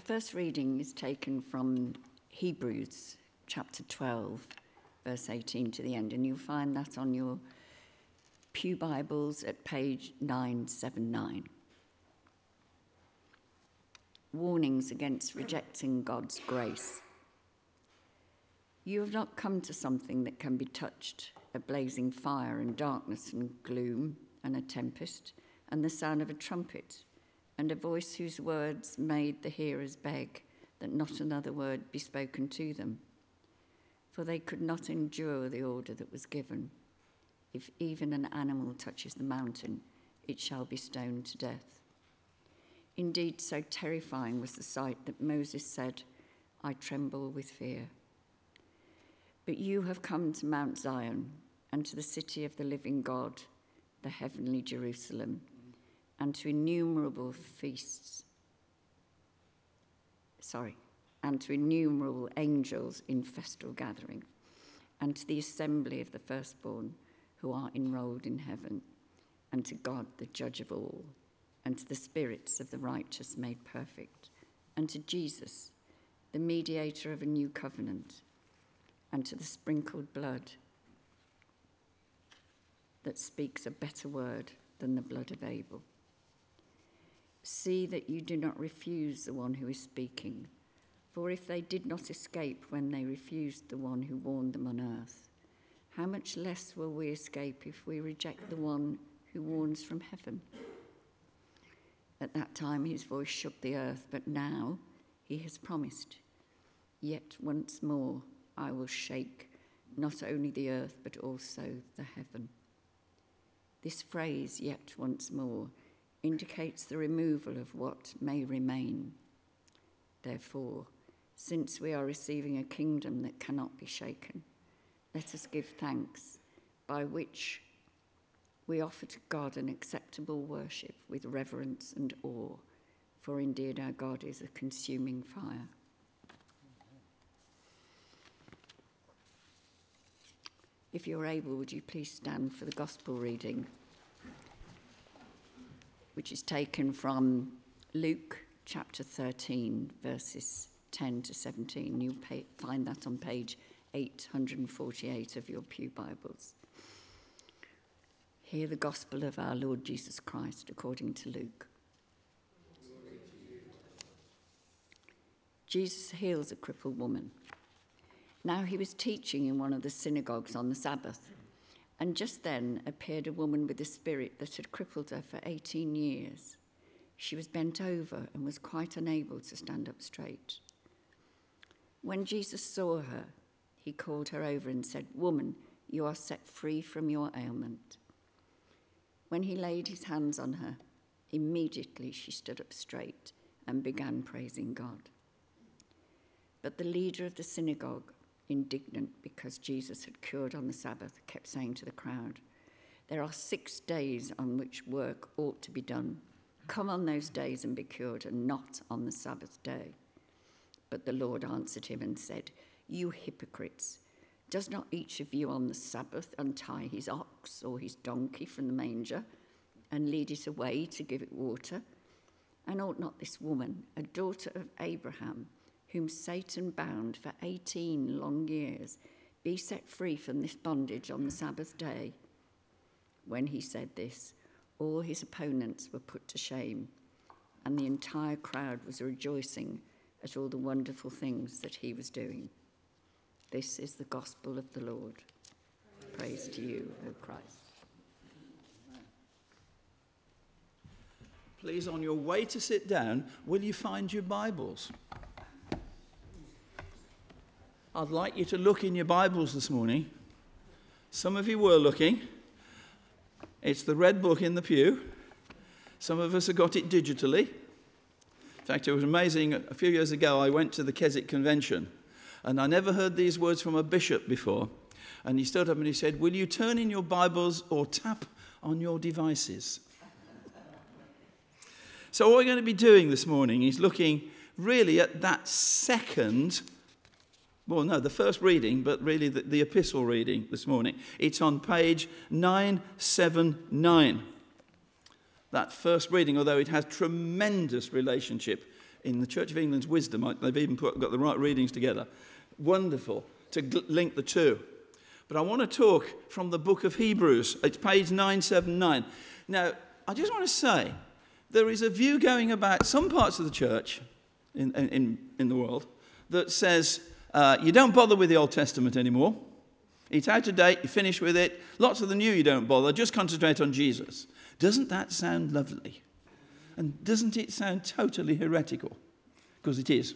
The first reading is taken from Hebrews chapter 12, verse 18 to the end, and you'll find that on your Pew Bibles at page 979. Warnings against rejecting God's grace. You have not come to something that can be touched, a blazing fire and darkness and gloom and a tempest and the sound of a trumpet and a voice whose words made the hearers beg that not another word be spoken to them. For they could not endure the order that was given. If even an animal touches the mountain, it shall be stoned to death. Indeed, so terrifying was the sight that Moses said, I tremble with fear. But you have come to Mount Zion and to the city of the living God, the heavenly Jerusalem, and to innumerable angels in festal gathering, and to the assembly of the firstborn who are enrolled in heaven, and to God, the judge of all, and to the spirits of the righteous made perfect, and to Jesus, the mediator of a new covenant, and to the sprinkled blood that speaks a better word than the blood of Abel. See that you do not refuse the one who is speaking, for if they did not escape when they refused the one who warned them on earth, how much less will we escape if we reject the one who warns from heaven? At that time his voice shook the earth, but now he has promised, yet once more I will shake not only the earth but also the heaven. This phrase, yet once more, indicates the removal of what may remain. Therefore, since we are receiving a kingdom that cannot be shaken, let us give thanks, by which we offer to God an acceptable worship with reverence and awe, for indeed our God is a consuming fire. If you're able, would you please stand for the gospel reading, which is taken from Luke chapter 13, verses 10 to 17. You'll find that on page 848 of your Pew Bibles. Hear the gospel of our Lord Jesus Christ according to Luke. Jesus heals a crippled woman. Now he was teaching in one of the synagogues on the Sabbath, and just then appeared a woman with a spirit that had crippled her for 18 years. She was bent over and was quite unable to stand up straight. When Jesus saw her, he called her over and said, "Woman, you are set free from your ailment." When he laid his hands on her, immediately she stood up straight and began praising God. But the leader of the synagogue, indignant because Jesus had cured on the Sabbath, kept saying to the crowd, "There are 6 days on which work ought to be done. Come on those days and be cured, and not on the Sabbath day." But the Lord answered him and said, "You hypocrites, does not each of you on the Sabbath untie his ox or his donkey from the manger and lead it away to give it water? And ought not this woman, a daughter of Abraham, whom Satan bound for 18 long years, be set free from this bondage on the Sabbath day?" When he said this, all his opponents were put to shame, and the entire crowd was rejoicing at all the wonderful things that he was doing. This is the gospel of the Lord. Praise to you, O Christ. Please, on your way to sit down, will you find your Bibles? I'd like you to look in your Bibles this morning. Some of you were looking. It's the red book in the pew. Some of us have got it digitally. In fact, it was amazing. A few years ago, I went to the Keswick Convention, and I never heard these words from a bishop before. And he stood up and he said, "Will you turn in your Bibles or tap on your devices?" So what we're going to be doing this morning is looking really at that the first reading, but really the epistle reading this morning. It's on page 979. That first reading, although it has tremendous relationship in the Church of England's Wisdom. They've even got the right readings together. Wonderful to link the two. But I want to talk from the book of Hebrews. It's page 979. Now, I just want to say, there is a view going about some parts of the church in the world that says you don't bother with the Old Testament anymore. It's out of date, you finish with it. Lots of the new you don't bother, just concentrate on Jesus. Doesn't that sound lovely? And doesn't it sound totally heretical? Because it is.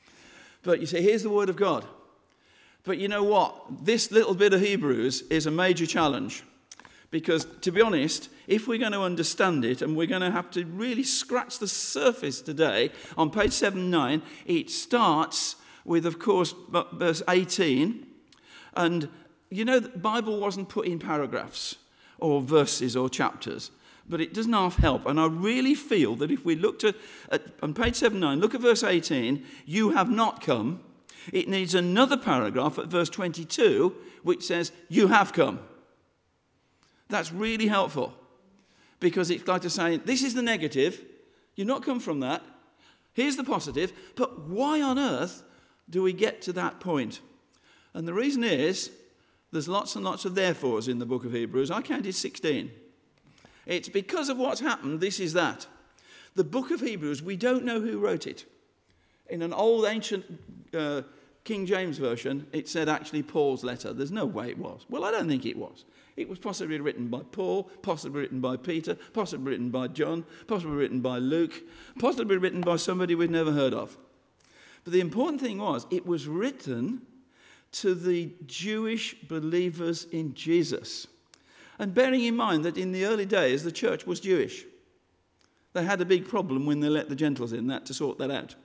But you say, here's the word of God. But you know what? This little bit of Hebrews is a major challenge. Because, to be honest, if we're going to understand it, and we're going to have to really scratch the surface today, on page 79, it starts with, of course, verse 18. And, you know, the Bible wasn't put in paragraphs or verses or chapters, but it doesn't half help. And I really feel that if we looked at on page 79, look at verse 18, you have not come. It needs another paragraph at verse 22, which says, you have come. That's really helpful, because it's like to say, this is the negative, you've not come from that, here's the positive, but why on earth do we get to that point? And the reason is, there's lots and lots of therefores in the book of Hebrews. I counted 16. It's because of what's happened, this is that. The book of Hebrews, we don't know who wrote it. In an old ancient King James version, it said actually Paul's letter. There's no way it was. Well, I don't think it was. It was possibly written by Paul, possibly written by Peter, possibly written by John, possibly written by Luke, possibly written by somebody we've never heard of. But the important thing was, it was written to the Jewish believers in Jesus. And bearing in mind that in the early days, the church was Jewish. They had a big problem when they let the Gentiles in, to sort that out.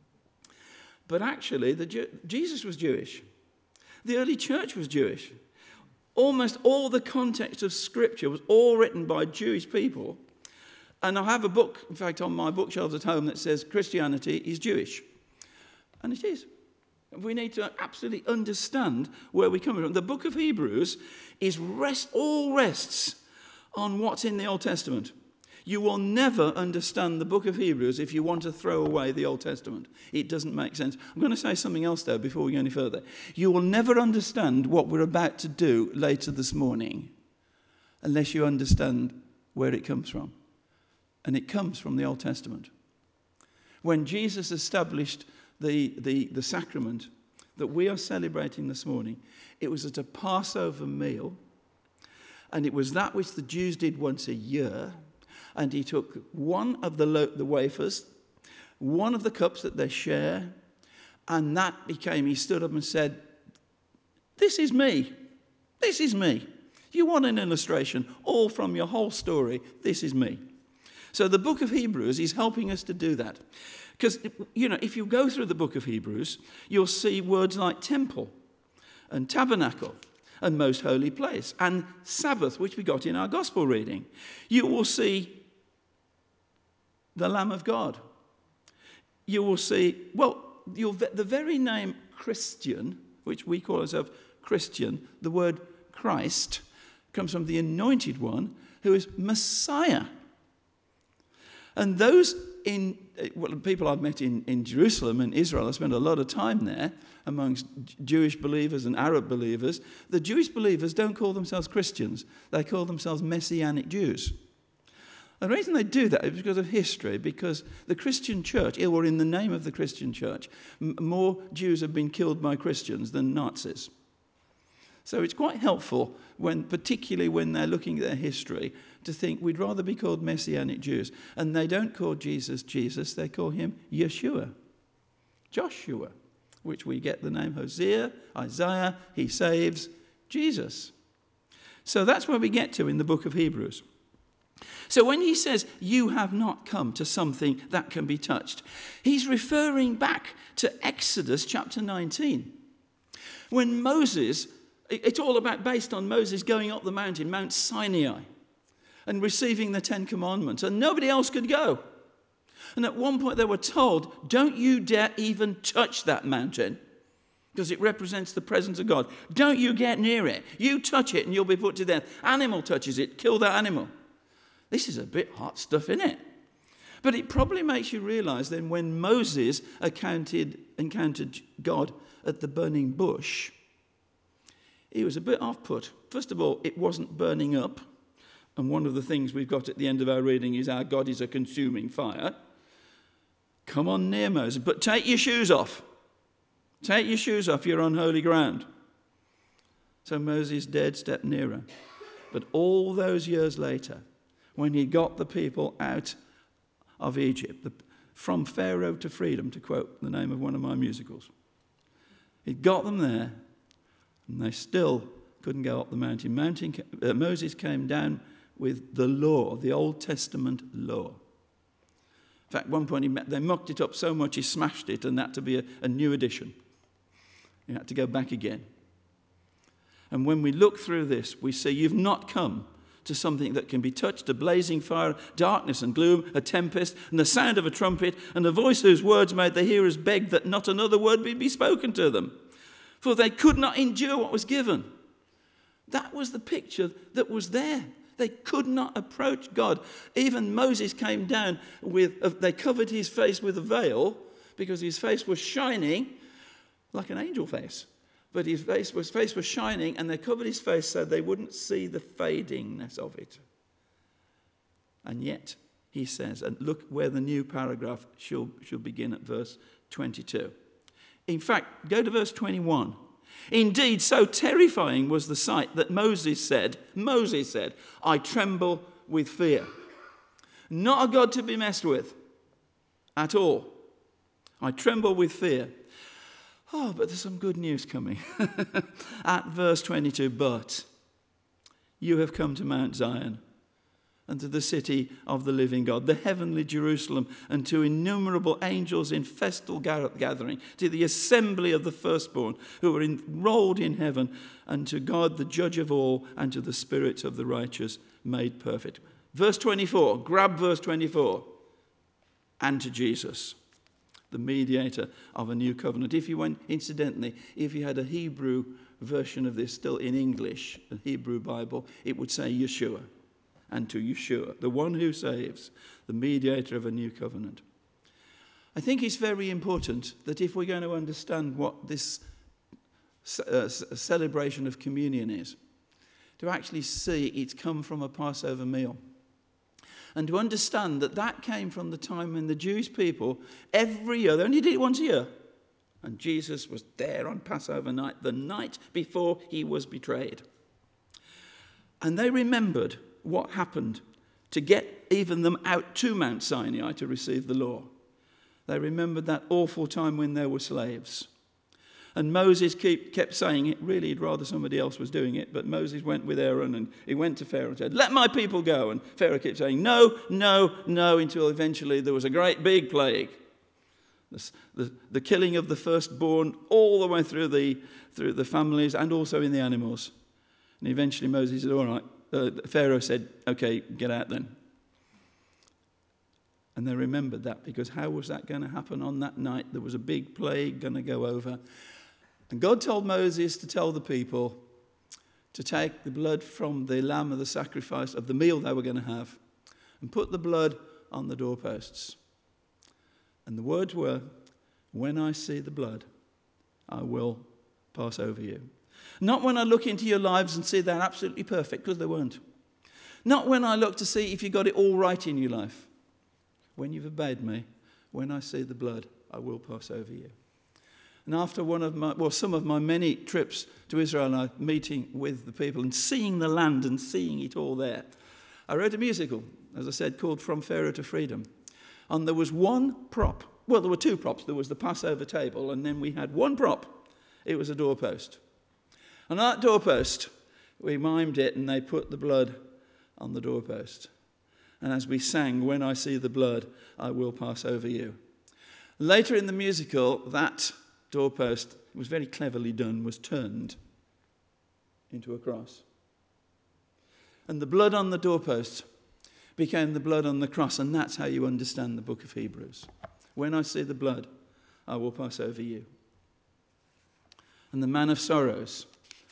But actually, Jesus was Jewish. The early church was Jewish. Almost all the context of Scripture was all written by Jewish people. And I have a book, in fact, on my bookshelves at home that says Christianity is Jewish. And it is. We need to absolutely understand where we come from. The book of Hebrews all rests on what's in the Old Testament. You will never understand the book of Hebrews if you want to throw away the Old Testament. It doesn't make sense. I'm going to say something else, though, before we go any further. You will never understand what we're about to do later this morning unless you understand where it comes from. And it comes from the Old Testament. When Jesus established the sacrament that we are celebrating this morning, it was at a Passover meal, and it was that which the Jews did once a year. And he took one of the wafers, one of the cups that they share, and that became, he stood up and said, this is me. This is me. You want an illustration all from your whole story, this is me. So the book of Hebrews is helping us to do that. Because, you know, if you go through the book of Hebrews, you'll see words like temple and tabernacle and most holy place and Sabbath, which we got in our gospel reading. You will see the Lamb of God. You will see, the very name Christian, which we call ourselves Christian, the word Christ comes from the anointed one who is Messiah. And those people I've met in Jerusalem and Israel, I spent a lot of time there amongst Jewish believers and Arab believers. The Jewish believers don't call themselves Christians. They call themselves Messianic Jews. And the reason they do that is because of history, because the Christian church, or in the name of the Christian church, more Jews have been killed by Christians than Nazis. So it's quite helpful, particularly when they're looking at their history, to think we'd rather be called Messianic Jews. And they don't call Jesus, Jesus, they call him Yeshua, Joshua, which we get the name Hosea, Isaiah, he saves, Jesus. So that's where we get to in the book of Hebrews. So when he says, you have not come to something that can be touched, he's referring back to Exodus chapter 19. When Moses, it's all based on Moses going up the mountain, Mount Sinai, and receiving the 10 Commandments, and nobody else could go. And at one point they were told, don't you dare even touch that mountain, because it represents the presence of God. Don't you get near it. You touch it and you'll be put to death. Animal touches it, kill that animal. This is a bit hot stuff, isn't it? But it probably makes you realize then when Moses encountered God at the burning bush, he was a bit off-put. First of all, it wasn't burning up. And one of the things we've got at the end of our reading is our God is a consuming fire. Come on near, Moses, but take your shoes off. Take your shoes off, you're on holy ground. So Moses dared step nearer. But all those years later, when he got the people out of Egypt, from Pharaoh to freedom, to quote the name of one of my musicals, he got them there, and they still couldn't go up the mountain. Moses came down with the law, the Old Testament law. In fact, at one point they mucked it up so much he smashed it, and that to be a new edition. He had to go back again. And when we look through this, we see you've not come to something that can be touched, a blazing fire, darkness and gloom, a tempest, and the sound of a trumpet, and a voice whose words made the hearers beg that not another word be spoken to them. For they could not endure what was given. That was the picture that was there. They could not approach God. Even Moses came down they covered his face with a veil because his face was shining like an angel face. But his face was shining, and they covered his face so they wouldn't see the fadingness of it. And yet, he says, and look where the new paragraph shall begin at verse 22. In fact, go to verse 21. Indeed, so terrifying was the sight that Moses said, I tremble with fear. Not a God to be messed with at all. I tremble with fear. Oh, but there's some good news coming. At verse 22, but you have come to Mount Zion and to the city of the living God, the heavenly Jerusalem, and to innumerable angels in festal gathering, to the assembly of the firstborn who are enrolled in heaven, and to God, the judge of all, and to the spirits of the righteous made perfect. Verse 24, grab verse 24. And to Jesus, the mediator of a new covenant. If you had a Hebrew version of this still in English, a Hebrew Bible, it would say Yeshua. And to Yeshua, the one who saves, the mediator of a new covenant. I think it's very important that if we're going to understand what this celebration of communion is, to actually see it's come from a Passover meal. And to understand that came from the time when the Jewish people, every year, they only did it once a year. And Jesus was there on Passover night, the night before he was betrayed. And they remembered what happened to get even them out to Mount Sinai to receive the law. They remembered that awful time when they were slaves. And Moses kept saying it. Really, he'd rather somebody else was doing it. But Moses went with Aaron, and he went to Pharaoh and said, let my people go. And Pharaoh kept saying, no, no, no, until eventually there was a great big plague. The killing of the firstborn all the way through the families and also in the animals. And eventually Moses said, all right. Pharaoh said, okay, get out then. And they remembered that, because how was that going to happen on that night? There was a big plague going to go over. And God told Moses to tell the people to take the blood from the lamb of the sacrifice of the meal they were going to have and put the blood on the doorposts. And the words were, when I see the blood, I will pass over you. Not when I look into your lives and see they're absolutely perfect, because they weren't. Not when I look to see if you got it all right in your life. When you've obeyed me, when I see the blood, I will pass over you. And after some of my many trips to Israel, and meeting with the people and seeing the land and seeing it all there, I wrote a musical, as I said, called From Pharaoh to Freedom. And there was one prop. Well, there were two props. There was the Passover table, and then we had one prop. It was a doorpost. And on that doorpost, we mimed it, and they put the blood on the doorpost. And as we sang, when I see the blood, I will pass over you. Later in the musical, that doorpost, was very cleverly done, was turned into a cross. And the blood on the doorpost became the blood on the cross, and that's how you understand the book of Hebrews. When I see the blood, I will pass over you. And the man of sorrows,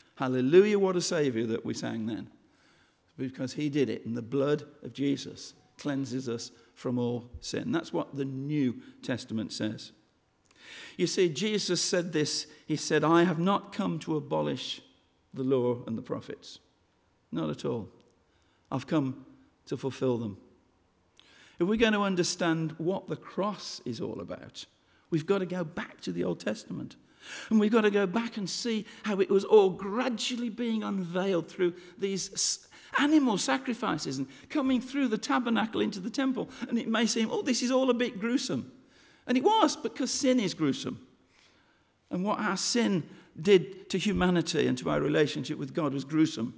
hallelujah, what a saviour that we sang then. Because he did it, and the blood of Jesus cleanses us from all sin. That's what the New Testament says. You see, Jesus said this. He said, I have not come to abolish the law and the prophets. Not at all. I've come to fulfill them. If we're going to understand what the cross is all about, we've got to go back to the Old Testament. And we've got to go back and see how it was all gradually being unveiled through these animal sacrifices and coming through the tabernacle into the temple. And it may seem, this is all a bit gruesome. And it was, because sin is gruesome. And what our sin did to humanity and to our relationship with God was gruesome.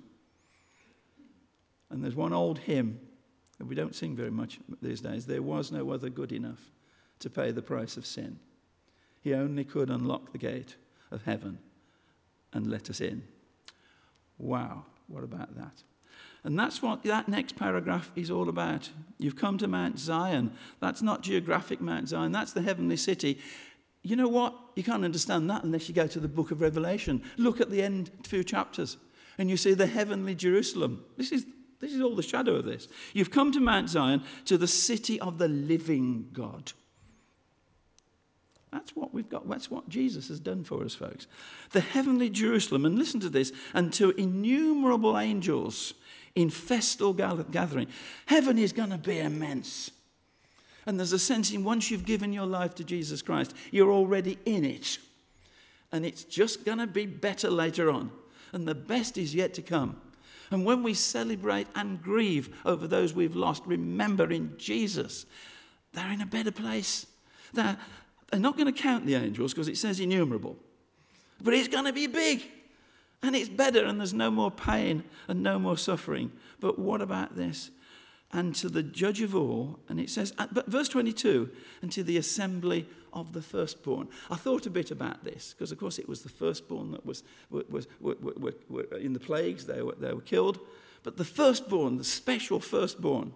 And there's one old hymn that we don't sing very much these days. There was no other good enough to pay the price of sin. He only could unlock the gate of heaven and let us in. Wow, what about that? And that's what that next paragraph is all about. You've come to Mount Zion. That's not geographic Mount Zion. That's the heavenly city. You know what? You can't understand that unless you go to the book of Revelation. Look at the end few chapters and you see the heavenly Jerusalem. This is all the shadow of this. You've come to Mount Zion, to the city of the living God. That's what we've got. That's what Jesus has done for us, folks. The heavenly Jerusalem, and listen to this, and to innumerable angels in festal gathering. Heaven is going to be immense. And there's a sense in once you've given your life to Jesus Christ, you're already in it. And it's just going to be better later on. And the best is yet to come. And when we celebrate and grieve over those we've lost, remember in Jesus, they're in a better place. They're not going to count the angels because it says innumerable. But it's going to be big. And it's better, and there's no more pain and no more suffering. But what about this? And to the judge of all, and it says, but verse 22, and to the assembly of the firstborn. I thought a bit about this, because of course it was the firstborn that were in the plagues, they were killed. But the firstborn, the special firstborn,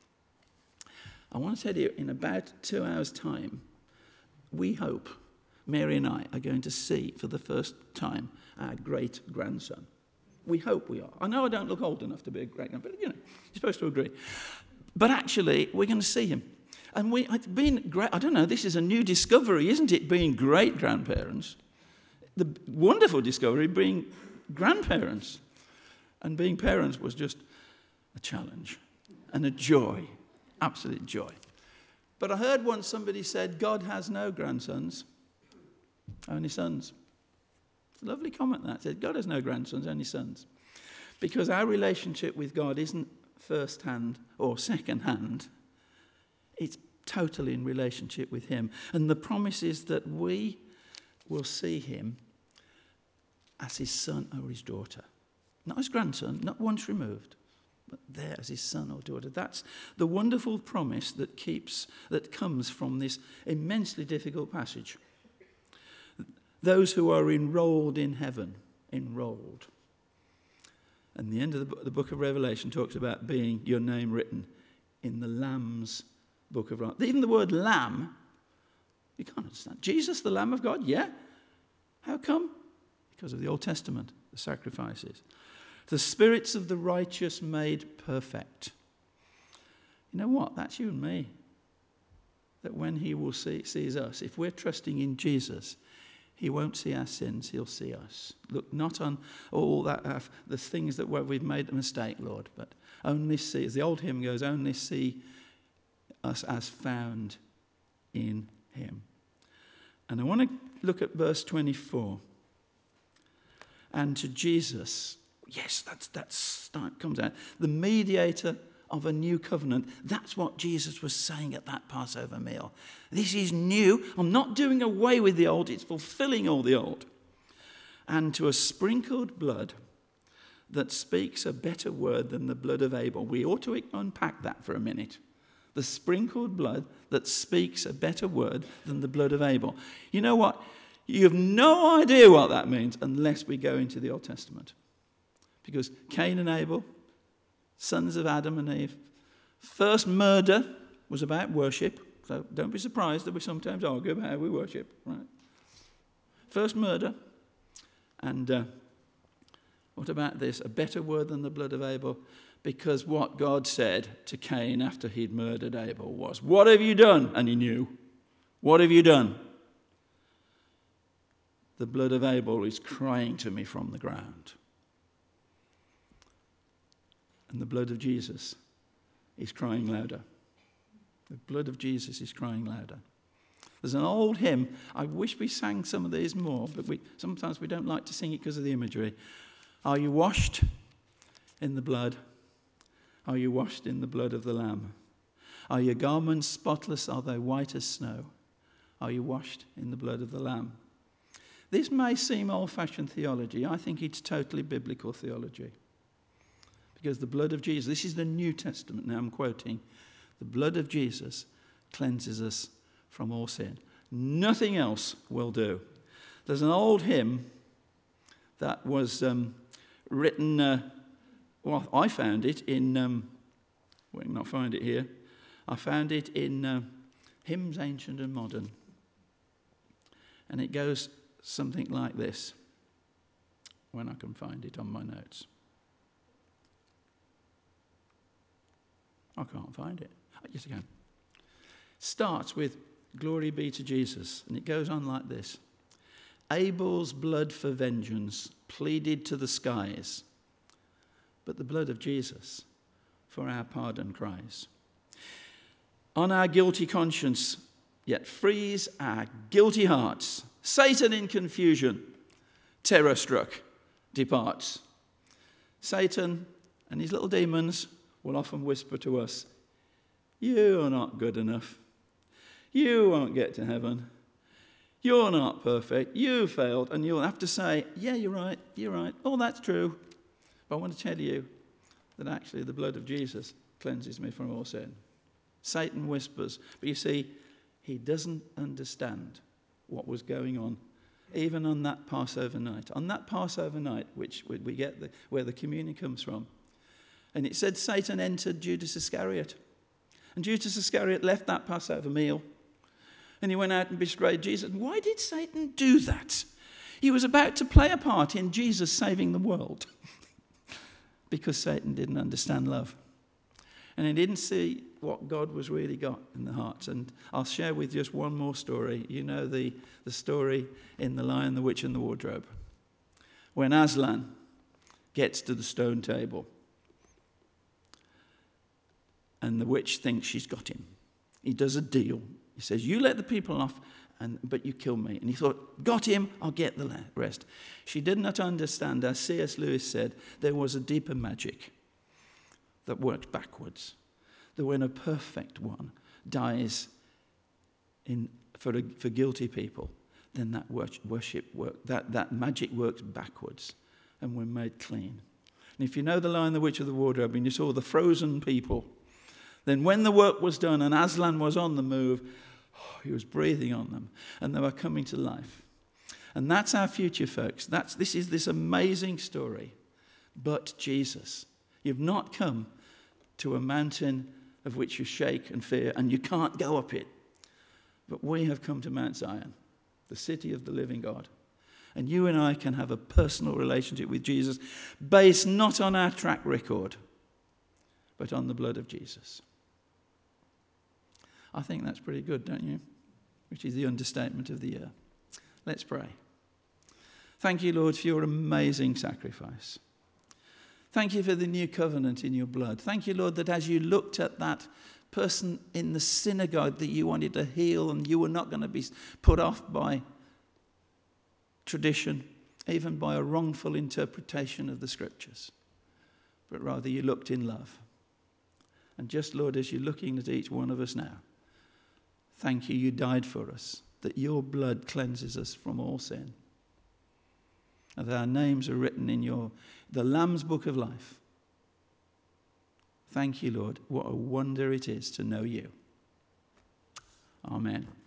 I want to tell you, in about 2 hours' time, we hope, Mary and I, are going to see for the first time our great-grandson. We hope we are. I know I don't look old enough to be a great-grandson, but, you're supposed to agree. But actually, we're going to see him. And it's been great. I don't know, this is a new discovery, isn't it, being great-grandparents? The wonderful discovery being grandparents. And being parents was just a challenge and a joy, absolute joy. But I heard once somebody said, God has no grandsons, only sons. It's a lovely comment that. It said, God has no grandsons, only sons. Because our relationship with God isn't first-hand or second-hand. It's totally in relationship with him. And the promise is that we will see him as his son or his daughter. Not his grandson, not once removed, but there as his son or daughter. That's the wonderful promise that comes from this immensely difficult passage. Those who are enrolled in heaven, enrolled. And the end of the book of Revelation talks about being your name written in the Lamb's book of life. Even the word lamb, you can't understand. Jesus, the Lamb of God, yeah. How come? Because of the Old Testament, the sacrifices. The spirits of the righteous made perfect. You know what? That's you and me. That when he will sees us, if we're trusting in Jesus, he won't see our sins, he'll see us. Look not on all that the things that we've made a mistake, Lord, but only see, as the old hymn goes, only see us as found in him. And I want to look at verse 24. And to Jesus, yes, that comes out, the mediator of a new covenant. That's what Jesus was saying at that Passover meal. This is new. I'm not doing away with the old. It's fulfilling all the old. And to a sprinkled blood that speaks a better word than the blood of Abel. We ought to unpack that for a minute. The sprinkled blood that speaks a better word than the blood of Abel. You know what? You have no idea what that means unless we go into the Old Testament. Because Cain and Abel, sons of Adam and Eve. First murder was about worship. So don't be surprised that we sometimes argue about how we worship. Right? First murder. And What about this? A better word than the blood of Abel? Because what God said to Cain after he'd murdered Abel was, "What have you done?" And he knew. "What have you done?" The blood of Abel is crying to me from the ground. And the blood of Jesus is crying louder. The blood of Jesus is crying louder. There's an old hymn. I wish we sang some of these more, but sometimes we don't like to sing it because of the imagery. Are you washed in the blood? Are you washed in the blood of the Lamb? Are your garments spotless? Are they white as snow? Are you washed in the blood of the Lamb? This may seem old-fashioned theology. I think it's totally biblical theology. Because the blood of Jesus, this is the New Testament now I'm quoting, the blood of Jesus cleanses us from all sin. Nothing else will do. There's an old hymn that was written, I found it in, well, I can not find it here. I found it in Hymns Ancient and Modern. And it goes something like this, when I can find it on my notes. I can't find it. Yes, I can. Starts with "Glory be to Jesus," and it goes on like this. Abel's blood for vengeance pleaded to the skies, but the blood of Jesus for our pardon cries. On our guilty conscience, yet frees our guilty hearts. Satan in confusion, terror-struck, departs. Satan and his little demons will often whisper to us, "You're not good enough. You won't get to heaven. You're not perfect. You failed." And you'll have to say, "Yeah, you're right. Oh, that's true. But I want to tell you that actually the blood of Jesus cleanses me from all sin." Satan whispers. But you see, he doesn't understand what was going on, even on that Passover night. On that Passover night, which we get where the communion comes from. And it said Satan entered Judas Iscariot. And Judas Iscariot left that Passover meal. And he went out and betrayed Jesus. Why did Satan do that? He was about to play a part in Jesus saving the world. Because Satan didn't understand love. And he didn't see what God was really got in the hearts. And I'll share with you just one more story. You know the story in The Lion, the Witch and the Wardrobe. When Aslan gets to the stone table. And the witch thinks she's got him. He does a deal. He says, "You let the people off, but you kill me." And he thought, "Got him, I'll get the rest." She did not understand, as C.S. Lewis said, there was a deeper magic that worked backwards. That when a perfect one dies for guilty people, then that that magic works backwards, and we're made clean. And if you know The Lion, the Witch of the Wardrobe, and you saw the frozen people, then when the work was done and Aslan was on the move, he was breathing on them, and they were coming to life. And that's our future, folks. This is this amazing story. But Jesus, you've not come to a mountain of which you shake and fear, and you can't go up it. But we have come to Mount Zion, the city of the living God. And you and I can have a personal relationship with Jesus based not on our track record, but on the blood of Jesus. I think that's pretty good, don't you? Which is the understatement of the year. Let's pray. Thank you, Lord, for your amazing sacrifice. Thank you for the new covenant in your blood. Thank you, Lord, that as you looked at that person in the synagogue that you wanted to heal, and you were not going to be put off by tradition, even by a wrongful interpretation of the scriptures, but rather you looked in love. And just, Lord, as you're looking at each one of us now, thank you, you died for us, that your blood cleanses us from all sin. And that our names are written in the Lamb's book of life. Thank you, Lord. What a wonder it is to know you. Amen.